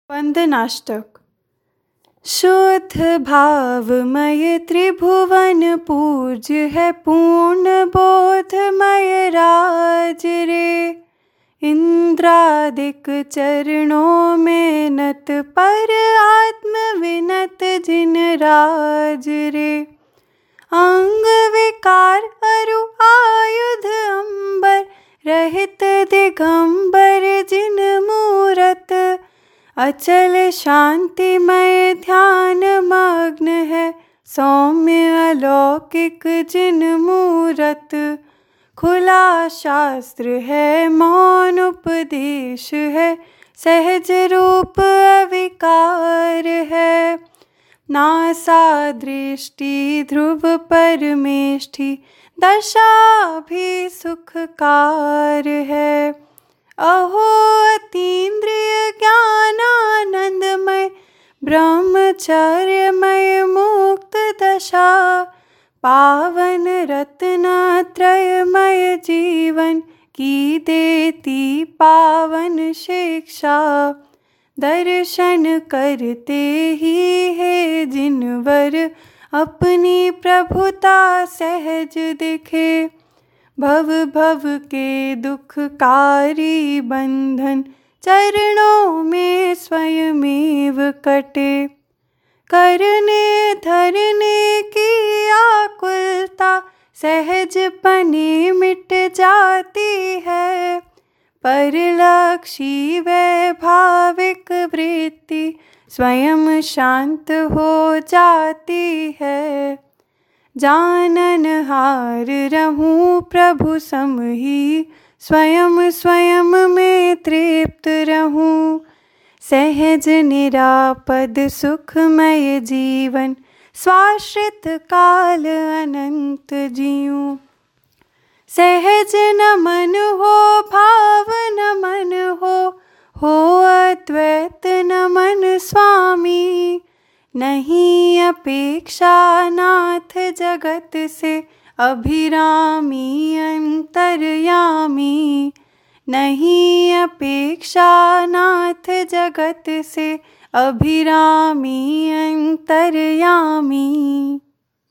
वंदनाष्टक। शुद्ध भावमय त्रिभुवन पूज्य है, पूर्ण बोधमय राज रे। इंद्रादिक चरणों में नत, पर आत्म विनत जिन राज रे। अंग विकार अरु आयुध अंबर, रहित दिगंबर जिन मूरत। अचल शांतिमय ध्यान मग्न है, सौम्य अलौकिक जिन मूरत। खुला शास्त्र है, मौन उपदेश है, सहज रूप अविकार है। नासा दृष्टि ध्रुव परमेष्ठि, दशा भी सुखकार है। अहो अतीन्द्रिय ज्ञानानंदमय, ब्रह्मचर्यमय मुक्त दशा। पावन रत्नत्रयमय जीवन, की देती पावन शिक्षा। दर्शन करते ही है जिनवर, अपनी प्रभुता सहज दिखे। भव भव के दुखकारी बंधन, चरणों में स्वयमेव कटे। करने धरने की आकुलता, सहजपने मिट जाती है। परलक्षी वैभाविक वृत्ति, स्वयं शांत हो जाती है। जाननहार रहूं प्रभु सम ही, स्वयं स्वयं में तृप्त रहूं। सहज निरापद सुखमय जीवन, स्वाश्रित काल अनंत जीऊं। सहज नमन हो भाव नमन हो अद्वैत नमन स्वामी। नहीं अपेक्षा नाथ जगत से, अभिरामी अंतर्यामी। नहीं अपेक्षा नाथ जगत से, अभिरामी अंतर्यामी।